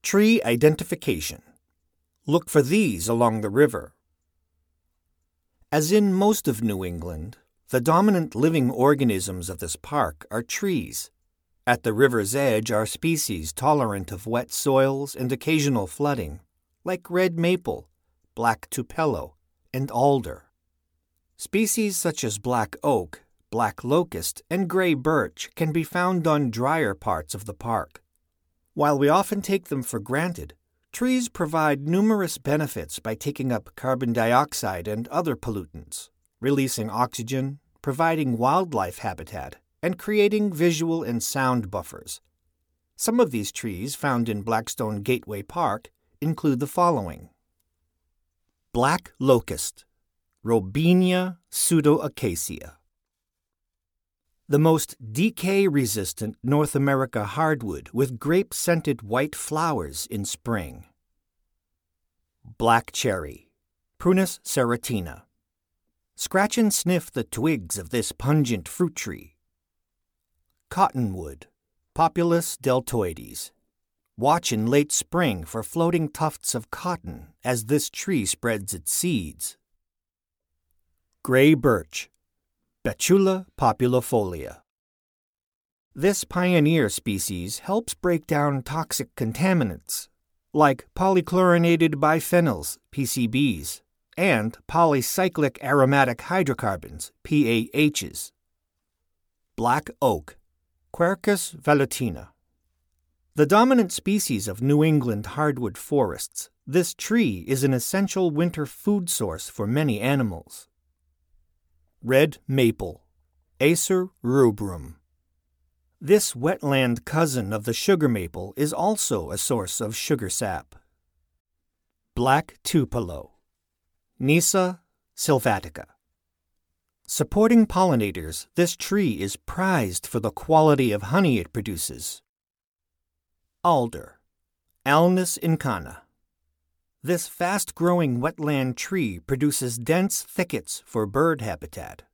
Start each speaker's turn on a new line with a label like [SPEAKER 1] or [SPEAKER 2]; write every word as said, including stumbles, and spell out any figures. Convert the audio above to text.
[SPEAKER 1] Tree identification. Look for these along the river. As in most of New England, the dominant living organisms of this park are trees. At the river's edge are species tolerant of wet soils and occasional flooding, like red maple, black tupelo, and alder. Species such as black oak, black locust, and gray birch can be found on drier parts of the park. While we often take them for granted, trees provide numerous benefits by taking up carbon dioxide and other pollutants, releasing oxygen, providing wildlife habitat, and creating visual and sound buffers. Some of these trees found in Blackstone Gateway Park include the following. Black locust, Robinia pseudoacacia. The most decay-resistant North America hardwood with grape-scented white flowers in spring. Black cherry, Prunus serratina. Scratch and sniff the twigs of this pungent fruit tree. Cottonwood, Populus deltoides. Watch in late spring for floating tufts of cotton as this tree spreads its seeds. Gray birch, Betula populifolia. This pioneer species helps break down toxic contaminants, like polychlorinated biphenyls, P C Bs, and polycyclic aromatic hydrocarbons, P A Hs. Black oak, Quercus velutina. The dominant species of New England hardwood forests, this tree is an essential winter food source for many animals. Red maple, Acer rubrum. This wetland cousin of the sugar maple is also a source of sugar sap. Black tupelo, Nyssa sylvatica. Supporting pollinators, this tree is prized for the quality of honey it produces. Alder, Alnus incana. This fast-growing wetland tree produces dense thickets for bird habitat.